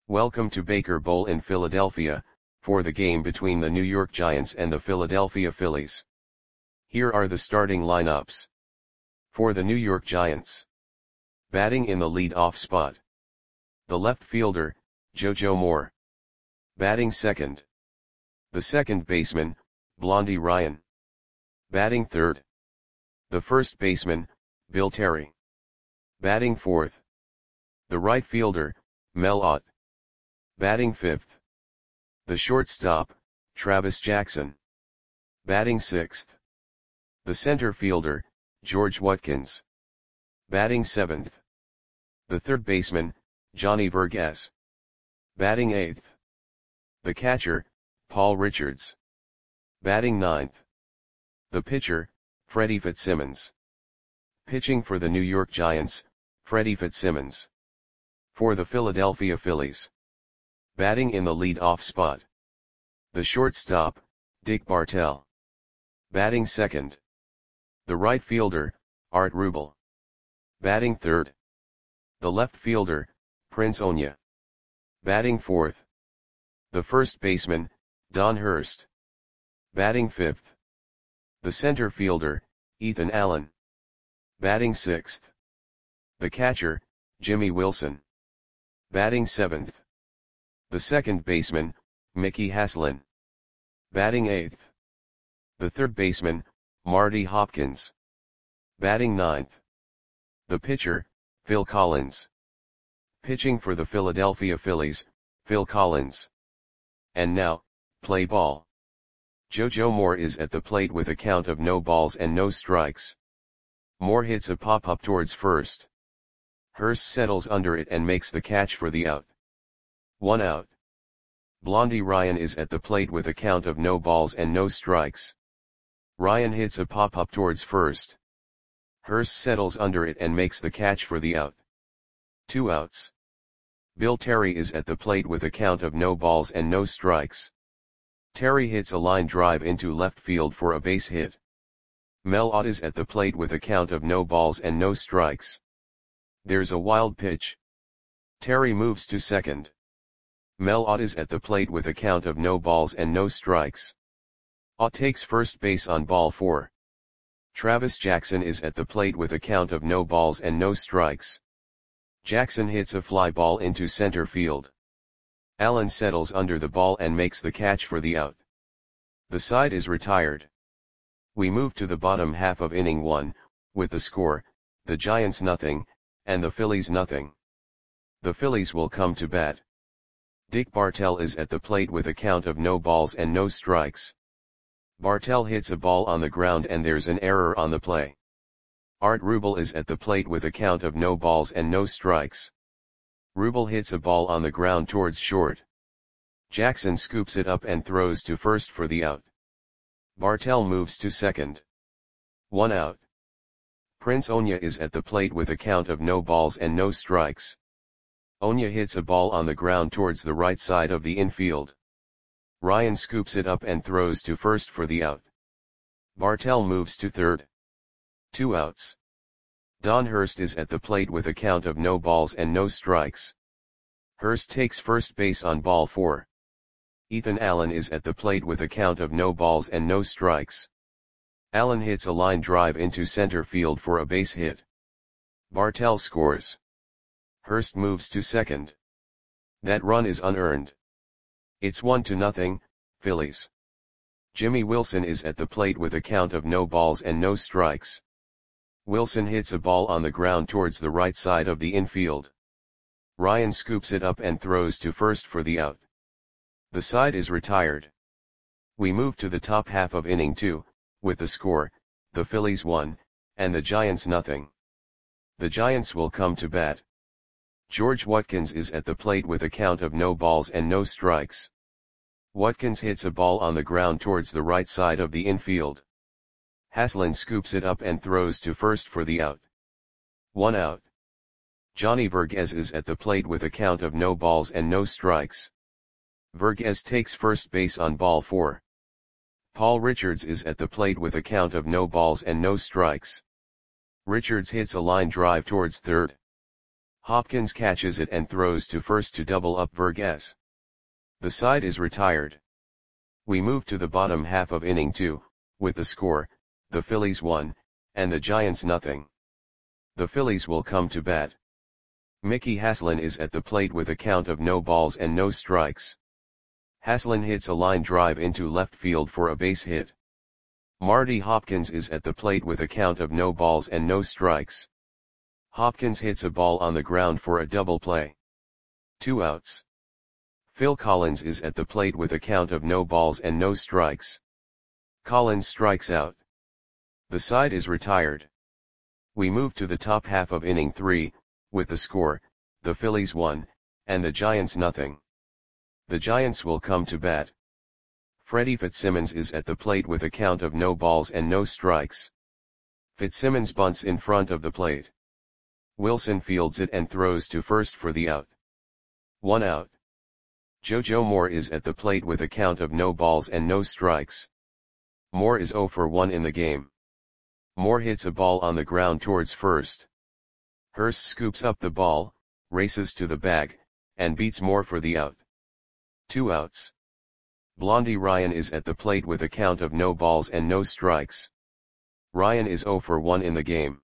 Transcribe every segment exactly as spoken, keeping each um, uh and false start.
Welcome to Baker Bowl in Philadelphia, for the game between the New York Giants and the Philadelphia Phillies. Here are the starting lineups. For the New York Giants. Batting in the lead-off spot. The left fielder, JoJo Moore. Batting second. The second baseman, Blondie Ryan. Batting third. The first baseman, Bill Terry. Batting fourth. The right fielder, Mel Ott. Batting fifth. The shortstop, Travis Jackson. Batting sixth. The center fielder, George Watkins. Batting seventh. The third baseman, Johnny Verghese. Batting eighth. The catcher, Paul Richards. Batting ninth. The pitcher, Freddie Fitzsimmons. Pitching for the New York Giants, Freddie Fitzsimmons. For the Philadelphia Phillies. Batting in the lead-off spot. The shortstop, Dick Bartell. Batting second. The right fielder, Art Rubel. Batting third. The left fielder, Prince Onya. Batting fourth. The first baseman, Don Hurst. Batting fifth. The center fielder, Ethan Allen. Batting sixth. The catcher, Jimmy Wilson. Batting seventh. The second baseman, Mickey Haslin. Batting eighth. The third baseman, Marty Hopkins. Batting ninth. The pitcher, Phil Collins. Pitching for the Philadelphia Phillies, Phil Collins. And now, play ball. JoJo Moore is at the plate with a count of no balls and no strikes. Moore hits a pop-up towards first. Hurst settles under it and makes the catch for the out. One out. Blondie Ryan is at the plate with a count of no balls and no strikes. Ryan hits a pop-up towards first. Hurst settles under it and makes the catch for the out. Two outs. Bill Terry is at the plate with a count of no balls and no strikes. Terry hits a line drive into left field for a base hit. Mel Ott is at the plate with a count of no balls and no strikes. There's a wild pitch. Terry moves to second. Mel Ott is at the plate with a count of no balls and no strikes. Ott takes first base on ball four. Travis Jackson is at the plate with a count of no balls and no strikes. Jackson hits a fly ball into center field. Allen settles under the ball and makes the catch for the out. The side is retired. We move to the bottom half of inning one, with the score, the Giants nothing, and the Phillies nothing. The Phillies will come to bat. Dick Bartell is at the plate with a count of no balls and no strikes. Bartell hits a ball on the ground and there's an error on the play. Art Rubel is at the plate with a count of no balls and no strikes. Rubel hits a ball on the ground towards short. Jackson scoops it up and throws to first for the out. Bartell moves to second. One out. Prince Onya is at the plate with a count of no balls and no strikes. Onya hits a ball on the ground towards the right side of the infield. Ryan scoops it up and throws to first for the out. Bartell moves to third. Two outs. Don Hurst is at the plate with a count of no balls and no strikes. Hurst takes first base on ball four. Ethan Allen is at the plate with a count of no balls and no strikes. Allen hits a line drive into center field for a base hit. Bartell scores. Hurst moves to second. That run is unearned. It's one to nothing, Phillies. Jimmy Wilson is at the plate with a count of no balls and no strikes. Wilson hits a ball on the ground towards the right side of the infield. Ryan scoops it up and throws to first for the out. The side is retired. We move to the top half of inning two, with the score, the Phillies one, and the Giants nothing. The Giants will come to bat. George Watkins is at the plate with a count of no balls and no strikes. Watkins hits a ball on the ground towards the right side of the infield. Haslin scoops it up and throws to first for the out. One out. Johnny Verghese is at the plate with a count of no balls and no strikes. Verghese takes first base on ball four. Paul Richards is at the plate with a count of no balls and no strikes. Richards hits a line drive towards third. Hopkins catches it and throws to first to double up Verghese. The side is retired. We move to the bottom half of inning two, with the score, the Phillies one, and the Giants nothing. The Phillies will come to bat. Mickey Haslin is at the plate with a count of no balls and no strikes. Haslin hits a line drive into left field for a base hit. Marty Hopkins is at the plate with a count of no balls and no strikes. Hopkins hits a ball on the ground for a double play. Two outs. Phil Collins is at the plate with a count of no balls and no strikes. Collins strikes out. The side is retired. We move to the top half of inning three, with the score, the Phillies one, and the Giants nothing. The Giants will come to bat. Freddie Fitzsimmons is at the plate with a count of no balls and no strikes. Fitzsimmons bunts in front of the plate. Wilson fields it and throws to first for the out. One out. JoJo Moore is at the plate with a count of no balls and no strikes. Moore is oh for one in the game. Moore hits a ball on the ground towards first. Hurst scoops up the ball, races to the bag, and beats Moore for the out. Two outs. Blondie Ryan is at the plate with a count of no balls and no strikes. Ryan is oh for one in the game.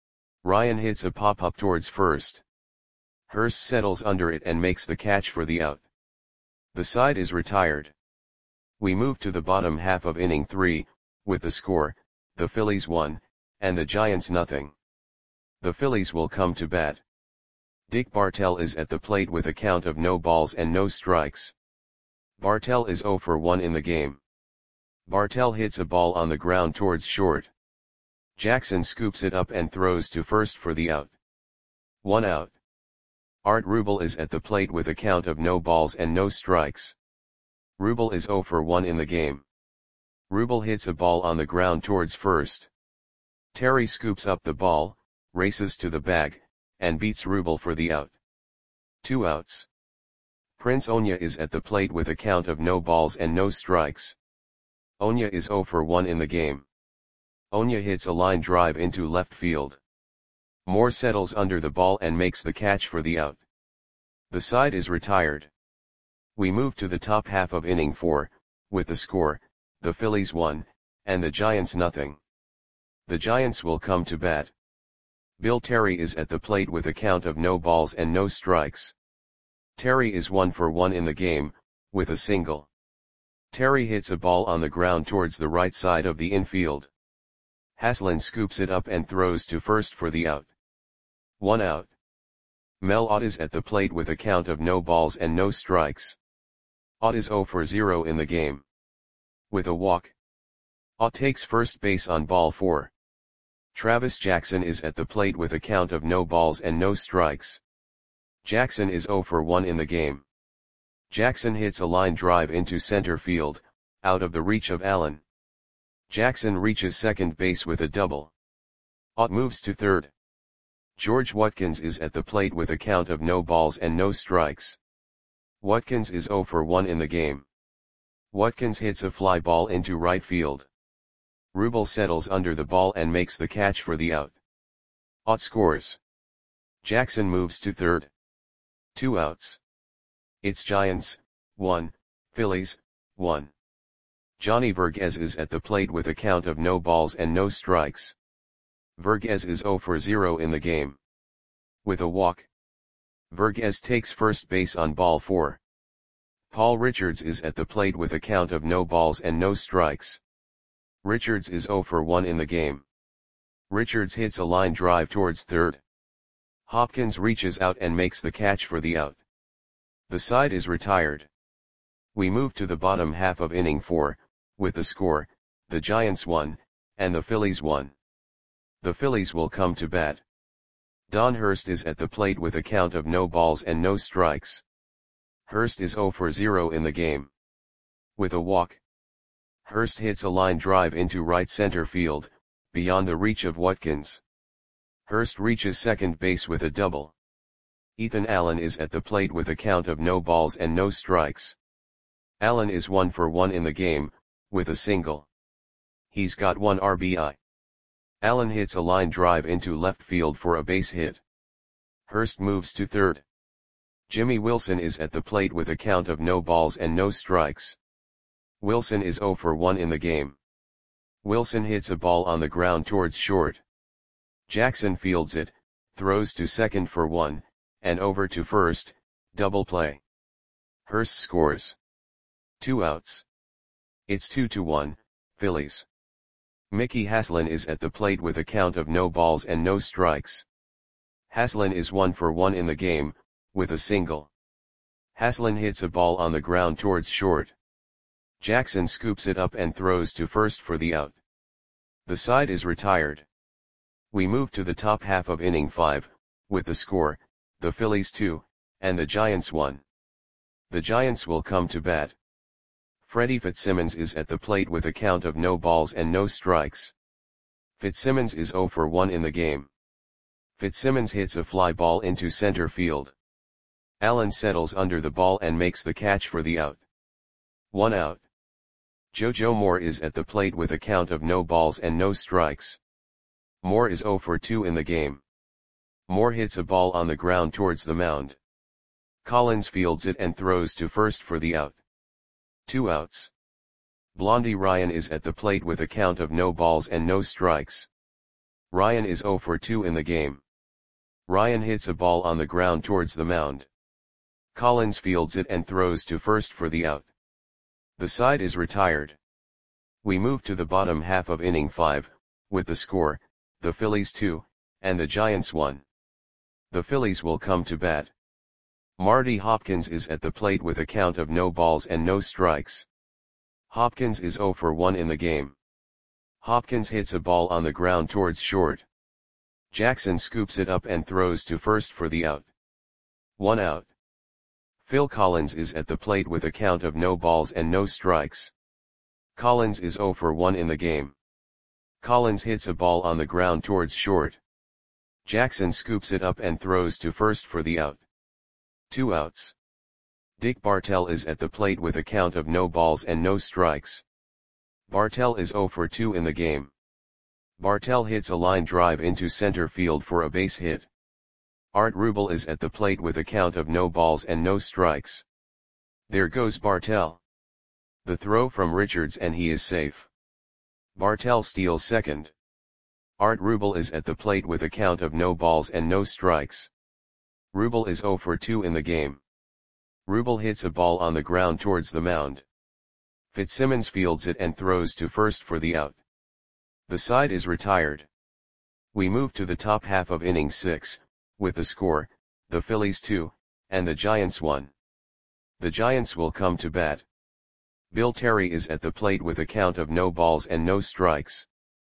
Ryan hits a pop-up towards first. Hurst settles under it and makes the catch for the out. The side is retired. We move to the bottom half of inning three, with the score, the Phillies one, and the Giants nothing. The Phillies will come to bat. Dick Bartell is at the plate with a count of no balls and no strikes. Bartell is oh for one in the game. Bartell hits a ball on the ground towards short. Jackson scoops it up and throws to first for the out. One out. Art Rubel is at the plate with a count of no balls and no strikes. Rubel is oh for one in the game. Rubel hits a ball on the ground towards first. Terry scoops up the ball, races to the bag, and beats Rubel for the out. Two outs. Prince Onya is at the plate with a count of no balls and no strikes. Onya is oh for one in the game. Onya hits a line drive into left field. Moore settles under the ball and makes the catch for the out. The side is retired. We move to the top half of inning four, with the score, the Phillies one, and the Giants nothing. The Giants will come to bat. Bill Terry is at the plate with a count of no balls and no strikes. Terry is one for one in the game, with a single. Terry hits a ball on the ground towards the right side of the infield. Haslin scoops it up and throws to first for the out. One out. Mel Ott is at the plate with a count of no balls and no strikes. Ott is oh for zero in the game. With a walk. Ott takes first base on ball four. Travis Jackson is at the plate with a count of no balls and no strikes. Jackson is oh for one in the game. Jackson hits a line drive into center field, out of the reach of Allen. Jackson reaches second base with a double. Ott moves to third. George Watkins is at the plate with a count of no balls and no strikes. Watkins is oh for one in the game. Watkins hits a fly ball into right field. Rubel settles under the ball and makes the catch for the out. Ott scores. Jackson moves to third. Two outs. It's Giants, one, Phillies, one. Johnny Verghese is at the plate with a count of no balls and no strikes. Verghese is oh for zero in the game. With a walk. Verghese takes first base on ball four. Paul Richards is at the plate with a count of no balls and no strikes. Richards is oh for one in the game. Richards hits a line drive towards third. Hopkins reaches out and makes the catch for the out. The side is retired. We move to the bottom half of inning four, with the score, the Giants one, and the Phillies one. The Phillies will come to bat. Don Hurst is at the plate with a count of no balls and no strikes. Hurst is oh for zero in the game. With a walk. Hurst hits a line drive into right center field, beyond the reach of Watkins. Hurst reaches second base with a double. Ethan Allen is at the plate with a count of no balls and no strikes. Allen is one for one in the game, with a single. He's got one R B I. Allen hits a line drive into left field for a base hit. Hurst moves to third. Jimmy Wilson is at the plate with a count of no balls and no strikes. Wilson is zero for one in the game. Wilson hits a ball on the ground towards short. Jackson fields it, throws to second for one, and over to first, double play. Hurst scores. Two outs. It's two to one, Phillies. Mickey Haslin is at the plate with a count of no balls and no strikes. Haslin is one for one in the game, with a single. Haslin hits a ball on the ground towards short. Jackson scoops it up and throws to first for the out. The side is retired. We move to the top half of inning five, with the score, the Phillies two, and the Giants one. The Giants will come to bat. Freddie Fitzsimmons is at the plate with a count of no balls and no strikes. Fitzsimmons is zero for one in the game. Fitzsimmons hits a fly ball into center field. Allen settles under the ball and makes the catch for the out. One out. JoJo Moore is at the plate with a count of no balls and no strikes. Moore is zero for two in the game. Moore hits a ball on the ground towards the mound. Collins fields it and throws to first for the out. Two outs. Blondie Ryan is at the plate with a count of no balls and no strikes. Ryan is zero for two in the game. Ryan hits a ball on the ground towards the mound. Collins fields it and throws to first for the out. The side is retired. We move to the bottom half of inning five, with the score, the Phillies two, and the Giants one. The Phillies will come to bat. Marty Hopkins is at the plate with a count of no balls and no strikes. Hopkins is zero for one in the game. Hopkins hits a ball on the ground towards short. Jackson scoops it up and throws to first for the out. One out. Phil Collins is at the plate with a count of no balls and no strikes. Collins is zero for one in the game. Collins hits a ball on the ground towards short. Jackson scoops it up and throws to first for the out. Two outs. Dick Bartell is at the plate with a count of no balls and no strikes. Bartell is zero for two in the game. Bartell hits a line drive into center field for a base hit. Art Rubel is at the plate with a count of no balls and no strikes. There goes Bartell. The throw from Richards and he is safe. Bartell steals second. Art Rubel is at the plate with a count of no balls and no strikes. Rubel is zero for two in the game. Rubel hits a ball on the ground towards the mound. Fitzsimmons fields it and throws to first for the out. The side is retired. We move to the top half of inning six, with the score, the Phillies two, and the Giants one. The Giants will come to bat. Bill Terry is at the plate with a count of no balls and no strikes.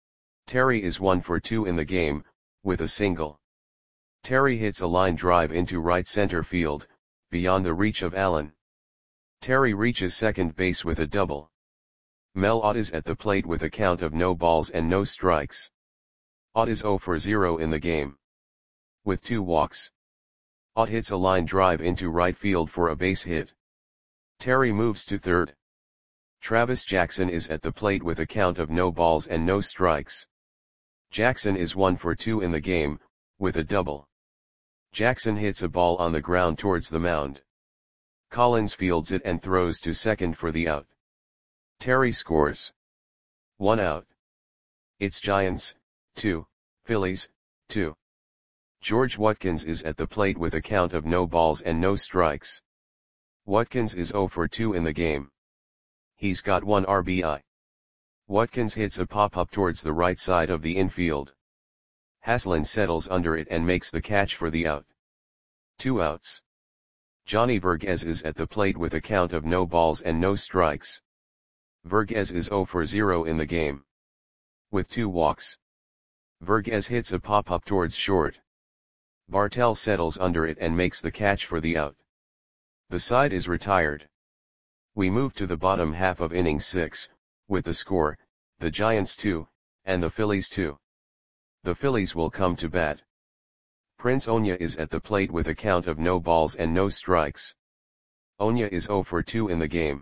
Terry is one for two in the game, with a single. Terry hits a line drive into right center field, beyond the reach of Allen. Terry reaches second base with a double. Mel Ott is at the plate with a count of no balls and no strikes. Ott is zero for zero in the game. With two walks. Ott hits a line drive into right field for a base hit. Terry moves to third. Travis Jackson is at the plate with a count of no balls and no strikes. Jackson is one for two in the game, with a double. Jackson hits a ball on the ground towards the mound. Collins fields it and throws to second for the out. Terry scores. One out. It's Giants, two, Phillies, two. George Watkins is at the plate with a count of no balls and no strikes. Watkins is zero for two in the game. He's got one R B I. Watkins hits a pop-up towards the right side of the infield. Haslin settles under it and makes the catch for the out. Two outs. Johnny Verghese is at the plate with a count of no balls and no strikes. Verghese is zero for zero in the game. With two walks. Verghese hits a pop-up towards short. Bartell settles under it and makes the catch for the out. The side is retired. We move to the bottom half of inning six, with the score, the Giants two, and the Phillies two. The Phillies will come to bat. Prince Onya is at the plate with a count of no balls and no strikes. Onya is zero for two in the game.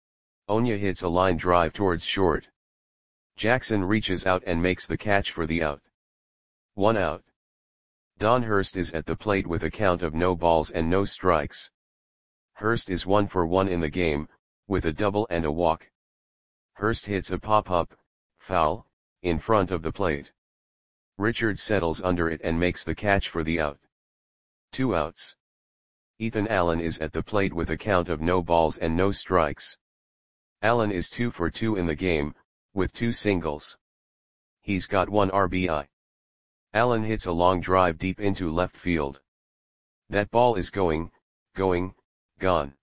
Onya hits a line drive towards short. Jackson reaches out and makes the catch for the out. One out. Don Hurst is at the plate with a count of no balls and no strikes. Hurst is one for one in the game, with a double and a walk. Hurst hits a pop-up, foul, in front of the plate. Richards settles under it and makes the catch for the out. Two outs. Ethan Allen is at the plate with a count of no balls and no strikes. Allen is two for two in the game, with two singles. He's got one R B I. Allen hits a long drive deep into left field. That ball is going, going, gone.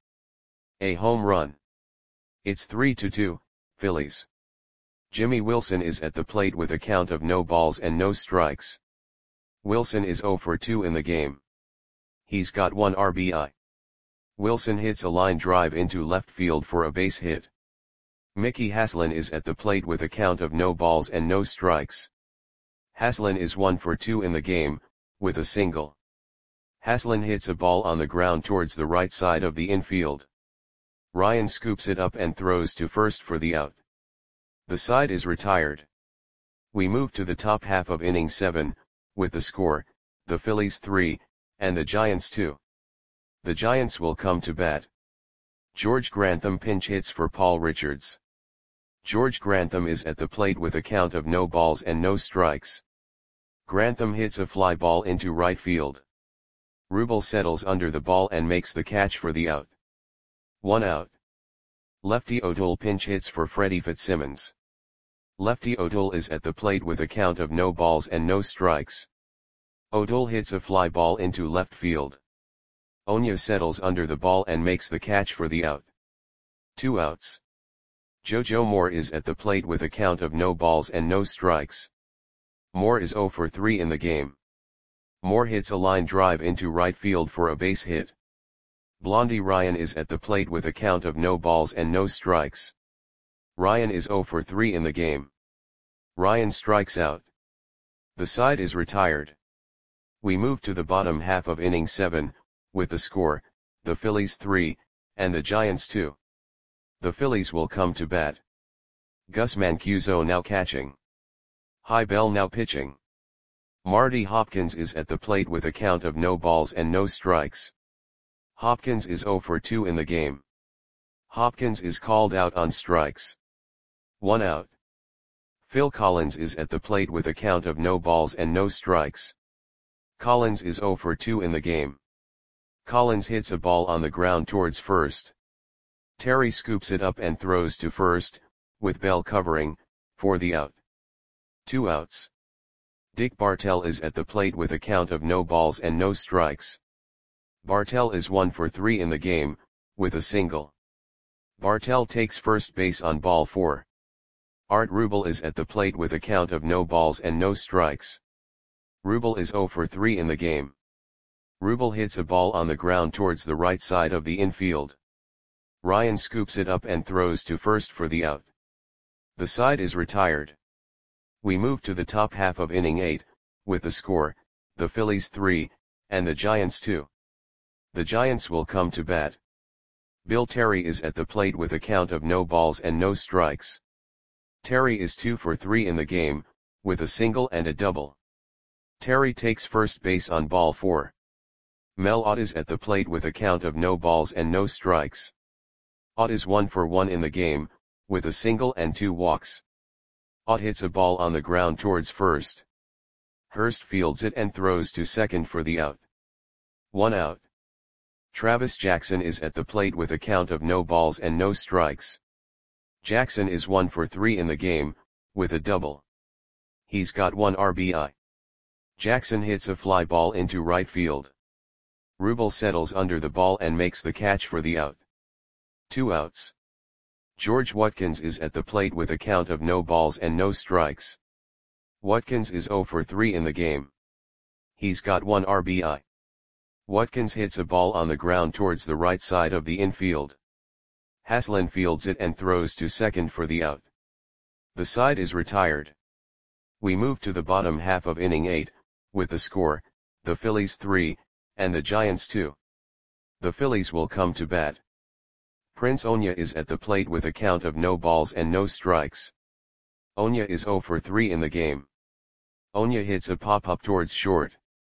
A home run. It's three to two, Phillies. Jimmy Wilson is at the plate with a count of no balls and no strikes. Wilson is zero for two in the game. He's got one R B I. Wilson hits a line drive into left field for a base hit. Mickey Haslin is at the plate with a count of no balls and no strikes. Haslin is one for two in the game, with a single. Haslin hits a ball on the ground towards the right side of the infield. Ryan scoops it up and throws to first for the out. The side is retired. We move to the top half of inning seven, with the score, the Phillies three, and the Giants two. The Giants will come to bat. George Grantham pinch hits for Paul Richards. George Grantham is at the plate with a count of no balls and no strikes. Grantham hits a fly ball into right field. Rubel settles under the ball and makes the catch for the out. One out. Lefty O'Toole pinch hits for Freddie Fitzsimmons. Lefty O'Toole is at the plate with a count of no balls and no strikes. O'Toole hits a fly ball into left field. Onya settles under the ball and makes the catch for the out. Two outs. JoJo Moore is at the plate with a count of no balls and no strikes. Moore is zero for three in the game. Moore hits a line drive into right field for a base hit. Blondie Ryan is at the plate with a count of no balls and no strikes. Ryan is zero for three in the game. Ryan strikes out. The side is retired. We move to the bottom half of inning seven, with the score, the Phillies three, and the Giants two. The Phillies will come to bat. Gus Mancuso now catching. Hy Bell now pitching. Marty Hopkins is at the plate with a count of no balls and no strikes. Hopkins is zero for two in the game. Hopkins is called out on strikes. One out. Phil Collins is at the plate with a count of no balls and no strikes. Collins is zero for two in the game. Collins hits a ball on the ground towards first. Terry scoops it up and throws to first, with Bell covering, for the out. Two outs. Dick Bartell is at the plate with a count of no balls and no strikes. Bartell is one for three in the game, with a single. Bartell takes first base on ball four. Art Rubel is at the plate with a count of no balls and no strikes. Rubel is zero for three in the game. Rubel hits a ball on the ground towards the right side of the infield. Ryan scoops it up and throws to first for the out. The side is retired. We move to the top half of inning eight, with the score, the Phillies three, and the Giants two. The Giants will come to bat. Bill Terry is at the plate with a count of no balls and no strikes. Terry is two for three in the game, with a single and a double. Terry takes first base on ball four. Mel Ott is at the plate with a count of no balls and no strikes. Ott is one for one in the game, with a single and two walks. Ott hits a ball on the ground towards first. Hurst fields it and throws to second for the out. One out. Travis Jackson is at the plate with a count of no balls and no strikes. Jackson is one for three in the game, with a double. He's got one R B I. Jackson hits a fly ball into right field. Rubel settles under the ball and makes the catch for the out. Two outs. George Watkins is at the plate with a count of no balls and no strikes. Watkins is zero for three in the game. He's got one R B I. Watkins hits a ball on the ground towards the right side of the infield. Haslin fields it and throws to second for the out. The side is retired. We move to the bottom half of inning eight, with the score, the Phillies three, and the Giants two. The Phillies will come to bat. Prince Onya is at the plate with a count of no balls and no strikes. Onya is zero for three in the game. Onya hits a pop-up towards short.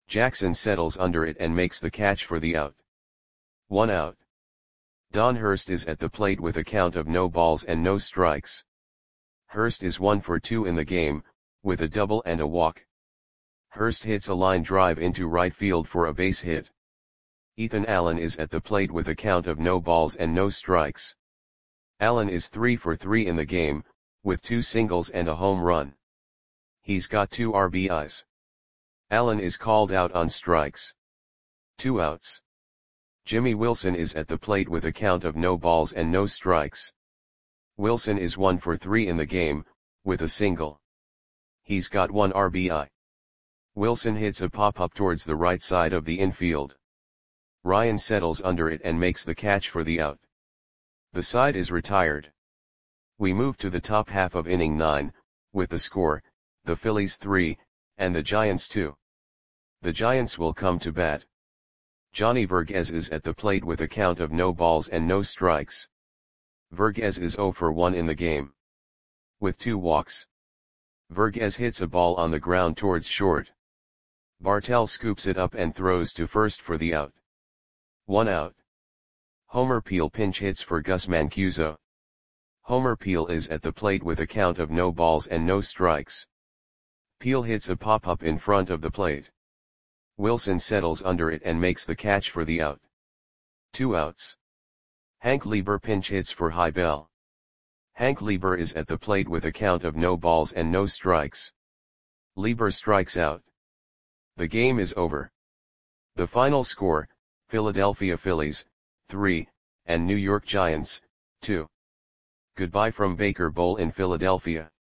Jackson settles under it and makes the catch for the out. One out. Don Hurst is at the plate with a count of no balls and no strikes. Hurst is one for two in the game, with a double and a walk. Hurst hits a line drive into right field for a base hit. Ethan Allen is at the plate with a count of no balls and no strikes. Allen is three for three in the game, with two singles and a home run. He's got two R B Is. Allen is called out on strikes. Two outs. Jimmy Wilson is at the plate with a count of no balls and no strikes. Wilson is one for three in the game, with a single. He's got one R B I. Wilson hits a pop-up towards the right side of the infield. Ryan settles under it and makes the catch for the out. The side is retired. We move to the top half of inning nine, with the score, the Phillies three, and the Giants two. The Giants will come to bat. Johnny Verghese is at the plate with a count of no balls and no strikes. Verghese is zero for one in the game. With two walks. Verghese hits a ball on the ground towards short. Bartell scoops it up and throws to first for the out. One out. Homer Peel pinch hits for Gus Mancuso. Homer Peel is at the plate with a count of no balls and no strikes. Peel hits a pop-up in front of the plate. Wilson settles under it and makes the catch for the out. Two outs. Hank Lieber pinch hits for High Bell. Hank Lieber is at the plate with a count of no balls and no strikes. Lieber strikes out. The game is over. The final score, Philadelphia Phillies, three, and New York Giants, two. Goodbye from Baker Bowl in Philadelphia.